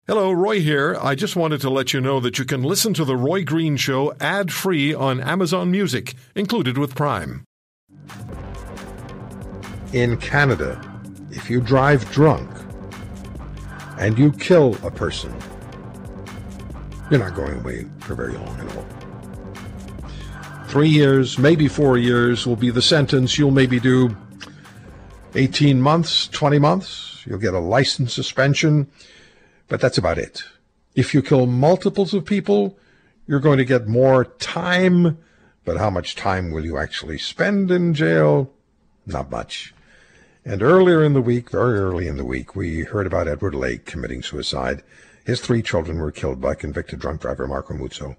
Hello, Roy here. I just wanted to let you know that you can listen to The Roy Green Show ad-free on Amazon Music, included with Prime. In Canada, if you drive drunk and you kill a person, you're not going away for very long at all. 3 years, maybe 4 years will be the sentence. You'll maybe do 18 months, 20 months. You'll get a license suspension. But that's about it. If you kill multiples of people, you're going to get more time. But how much time will you actually spend in jail? Not much. And earlier in the week, very early in the week, we heard about Edward Lake committing suicide. His 3 children were killed by convicted drunk driver Marco Muzzo.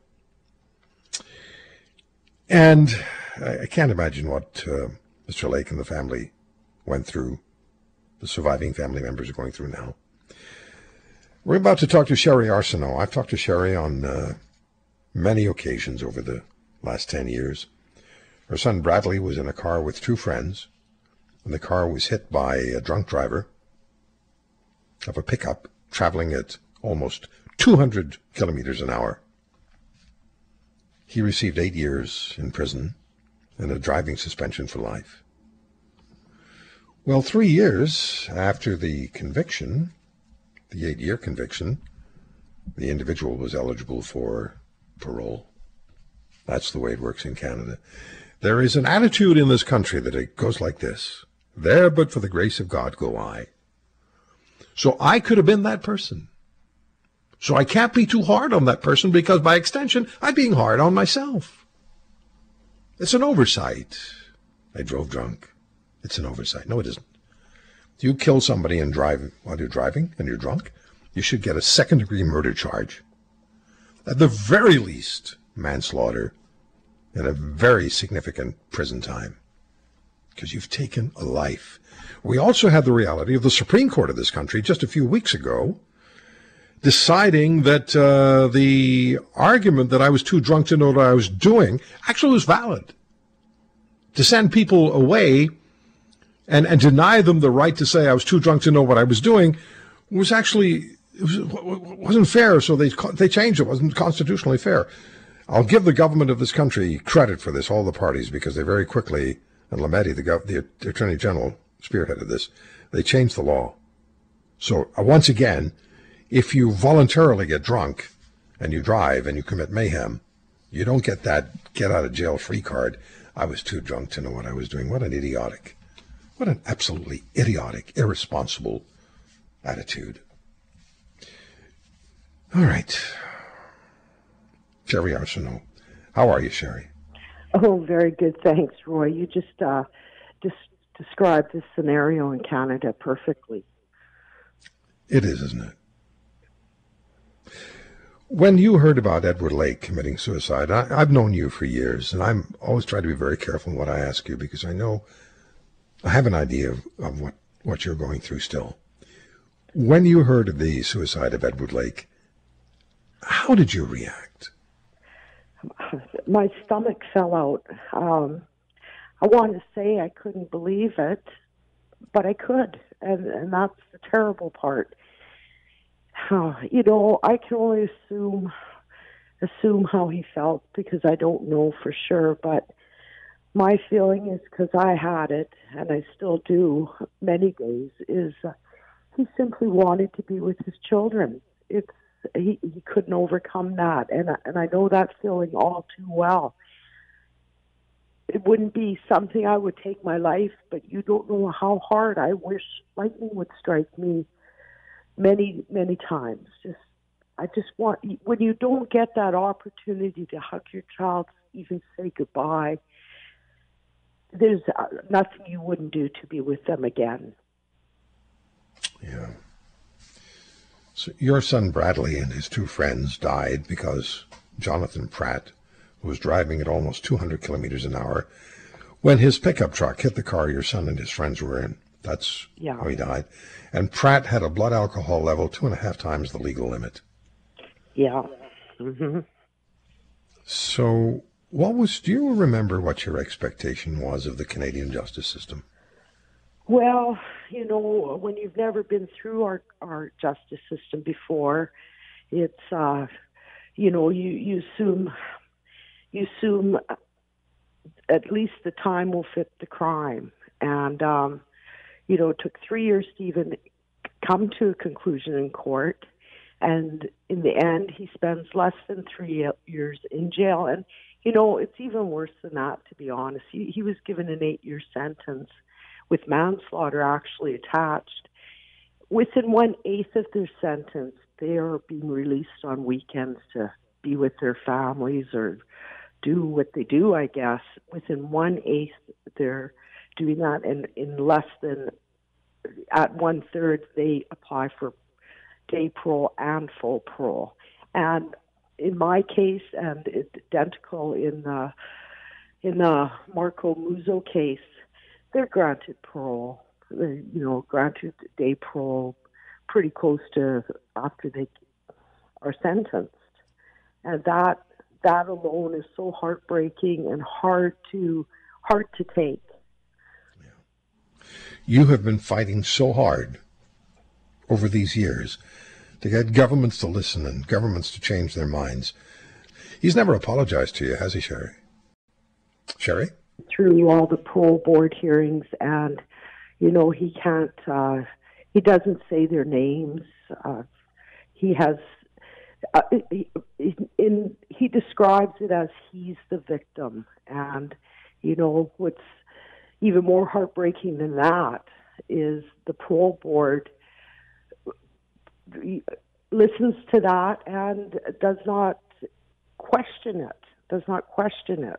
And I can't imagine what Mr. Lake and the family went through, the surviving family members are going through now. We're about to talk to Sherry Arsenault. I've talked to Sherry on many occasions over the last 10 years. Her son Bradley was in a car with 2 friends, and the car was hit by a drunk driver of a pickup traveling at almost 200 kilometers an hour. He received 8 years in prison and a driving suspension for life. Well, 3 years after the conviction, the 8-year conviction, the individual was eligible for parole. That's the way it works in Canada. There is an attitude in this country that it goes like this: there but for the grace of God go I. So I could have been that person. So I can't be too hard on that person because by extension, I'm being hard on myself. It's an oversight. I drove drunk. It's an oversight. No, it isn't. You kill somebody and drive while you're driving and you're drunk, you should get a second-degree murder charge. At the very least, manslaughter and a very significant prison time, because you've taken a life. We also had the reality of the Supreme Court of this country just a few weeks ago deciding that the argument that I was too drunk to know what I was doing actually was valid. To send people away and deny them the right to say I was too drunk to know what I was doing was actually, wasn't fair, so they changed it. It wasn't constitutionally fair. I'll give the government of this country credit for this, all the parties, because they very quickly, and Lametti, the Attorney General, spearheaded this, they changed the law. So once again, if you voluntarily get drunk and you drive and you commit mayhem, you don't get that get-out-of-jail-free card. I was too drunk to know what I was doing. What an absolutely idiotic, irresponsible attitude. All right. Sherry Arsenault. How are you, Sherry? Oh, very good. Thanks, Roy. You just described this scenario in Canada perfectly. It is, isn't it? When you heard about Edward Lake committing suicide, I've known you for years, and I'm always trying to be very careful in what I ask you because I know I have an idea of what you're going through still. When you heard of the suicide of Edward Lake, how did you react? My stomach fell out. I want to say I couldn't believe it, but I could, and that's the terrible part. I can only assume how he felt because I don't know for sure, but my feeling is, because I had it, and I still do many days, is he simply wanted to be with his children. He couldn't overcome that, and I know that feeling all too well. It wouldn't be something I would take my life, but you don't know how hard I wish lightning would strike me many, many times. I just want, when you don't get that opportunity to hug your child, even say goodbye, there's nothing you wouldn't do to be with them again. Yeah. So your son Bradley and his 2 friends died because Jonathan Pratt was driving at almost 200 kilometers an hour when his pickup truck hit the car your son and his friends were in. That's how he died. And Pratt had a blood alcohol level 2.5 times the legal limit. Yeah. Mm-hmm. So do you remember what your expectation was of the Canadian justice system? Well, when you've never been through our justice system before, it's you assume at least the time will fit the crime, and it took 3 years to even come to a conclusion in court, and in the end, he spends less than 3 years in jail, and it's even worse than that, to be honest. He was given an 8-year sentence with manslaughter actually attached. Within 1/8 of their sentence, they are being released on weekends to be with their families or do what they do, I guess. Within 1/8, they're doing that, and in less than, at 1/3, they apply for day parole and full parole. And in my case, and it's identical in the Marco Muzo case, they're granted parole. They're, granted day parole pretty close to after they are sentenced. And that alone is so heartbreaking and hard to take. You have been fighting so hard over these years to get governments to listen and governments to change their minds. He's never apologized to you, has he, Sherry? Sherry? Through all the parole board hearings, and he can't. He doesn't say their names. He has. He describes it as he's the victim, and what's even more heartbreaking than that is the parole board listens to that and does not question it.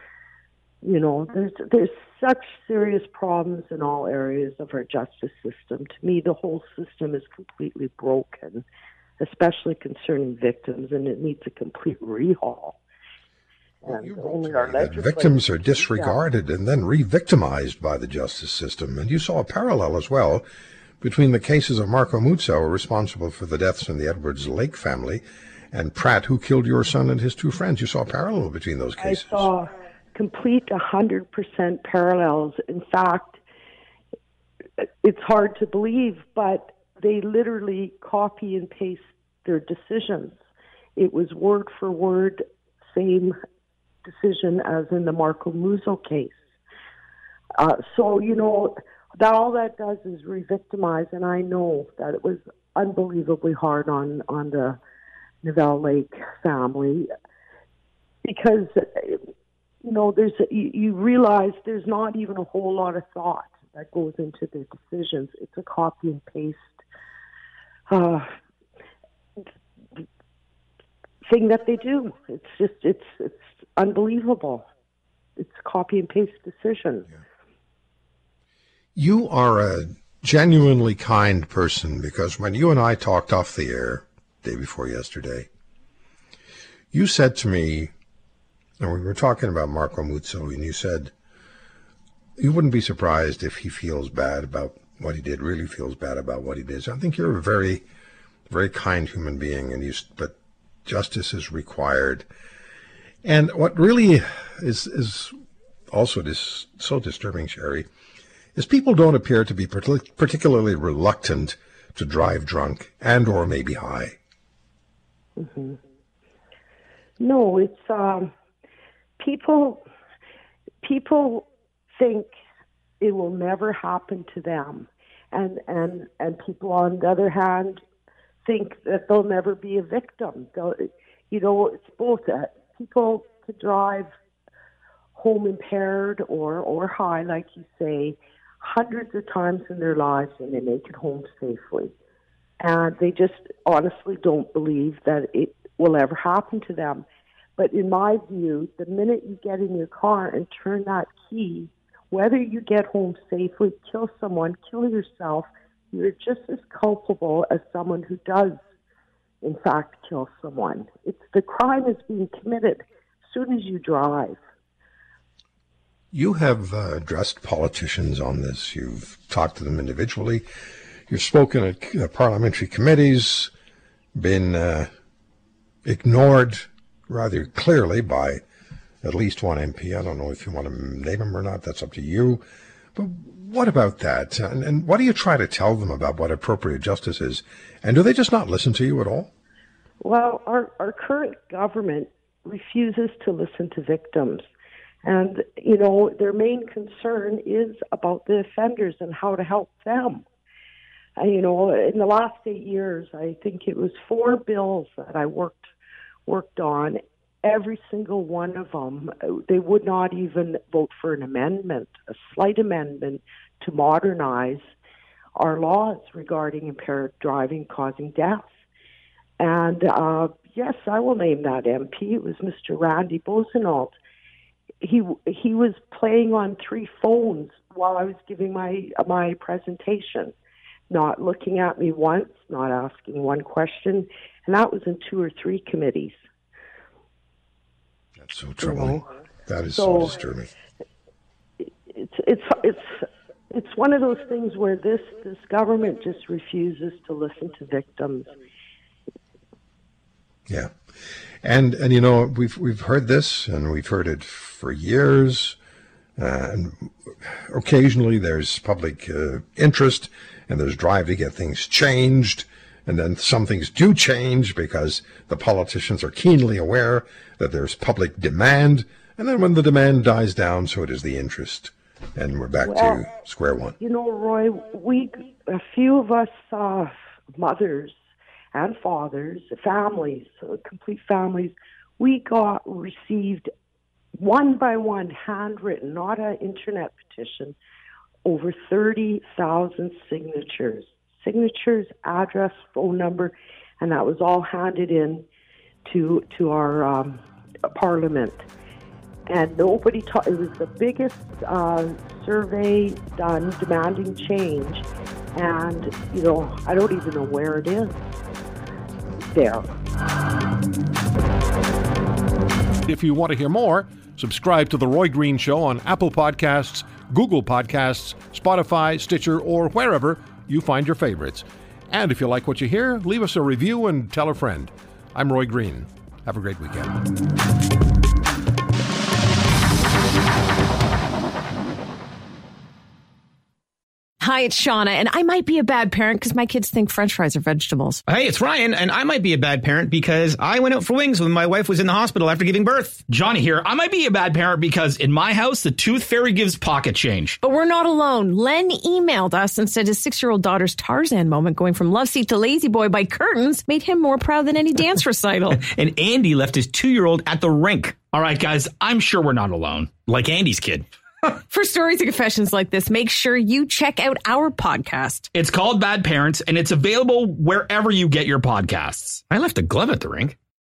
There's such serious problems in all areas of our justice system. To me, the whole system is completely broken, especially concerning victims, and it needs a complete overhaul. And only our victims are disregarded and then re-victimized by the justice system. And you saw a parallel as well between the cases of Marco Muzo, responsible for the deaths in the Edwards Lake family, and Pratt, who killed your son and his two friends. You saw a parallel between those cases. I saw complete 100% parallels. In fact, it's hard to believe, but they literally copy and paste their decisions. It was word for word, same decision as in the Marco Muzo case. So, that all that does is re-victimize, and I know that it was unbelievably hard on the Neville Lake family because, you realize there's not even a whole lot of thought that goes into their decisions. It's a copy and paste thing that they do. It's unbelievable. It's a copy and paste decision. Yeah. You are a genuinely kind person, because when you and I talked off the air day before yesterday, you said to me, and we were talking about Marco Muzo, and you said you wouldn't be surprised if he feels bad about what he did, really feels bad about what he did. So I think you're a very, very kind human being, but justice is required. And what really is also so disturbing, Sherry, is people don't appear to be particularly reluctant to drive drunk and or maybe high. Mm-hmm. No, it's people think it will never happen to them, and people on the other hand think that they'll never be a victim. It's both. People could drive home impaired or high, like you say, hundreds of times in their lives, and they make it home safely. And they just honestly don't believe that it will ever happen to them. But in my view, the minute you get in your car and turn that key, whether you get home safely, kill someone, kill yourself, you're just as culpable as someone who does, in fact, kill someone. The crime is being committed as soon as you drive. You have addressed politicians on this. You've talked to them individually. You've spoken at parliamentary committees, been ignored rather clearly by at least one MP. I don't know if you want to name him or not. That's up to you. But What about that? And what do you try to tell them about what appropriate justice is? And do they just not listen to you at all? Well, our current government refuses to listen to victims. And, their main concern is about the offenders and how to help them. In the last 8 years, I think it was 4 bills that I worked on. Every single one of them, they would not even vote for an amendment, a slight amendment to modernize our laws regarding impaired driving causing death. And yes, I will name that MP. It was Mr. Randy Bosenholt. He was playing on 3 phones while I was giving my presentation, not looking at me once, not asking one question, and that was in 2 or 3 committees. That's so troubling. That is so disturbing. It's one of those things where this government just refuses to listen to victims. Yeah. And we've heard this, and we've heard it for years. And occasionally there's public interest, and there's drive to get things changed. And then some things do change because the politicians are keenly aware that there's public demand. And then when the demand dies down, so does the interest. And we're back to square one. Roy, a few of us mothers and fathers, families, complete families, we received one by one, handwritten, not an internet petition, over 30,000 signatures, address, phone number, and that was all handed in to our parliament. And nobody it was the biggest survey done demanding change, and I don't even know where it is. There. If you want to hear more, subscribe to The Roy Green Show on Apple Podcasts, Google Podcasts, Spotify, Stitcher, or wherever you find your favorites. And if you like what you hear, leave us a review and tell a friend. I'm Roy Green. Have a great weekend. Hi, it's Shauna, and I might be a bad parent because my kids think French fries are vegetables. Hey, it's Ryan, and I might be a bad parent because I went out for wings when my wife was in the hospital after giving birth. Johnny here. I might be a bad parent because in my house, the tooth fairy gives pocket change. But we're not alone. Len emailed us and said his 6-year-old daughter's Tarzan moment going from love seat to lazy boy by curtains made him more proud than any dance recital. And Andy left his 2-year-old at the rink. All right, guys, I'm sure we're not alone. Like Andy's kid. For stories and confessions like this, make sure you check out our podcast. It's called Bad Parents, and it's available wherever you get your podcasts. I left a glove at the rink.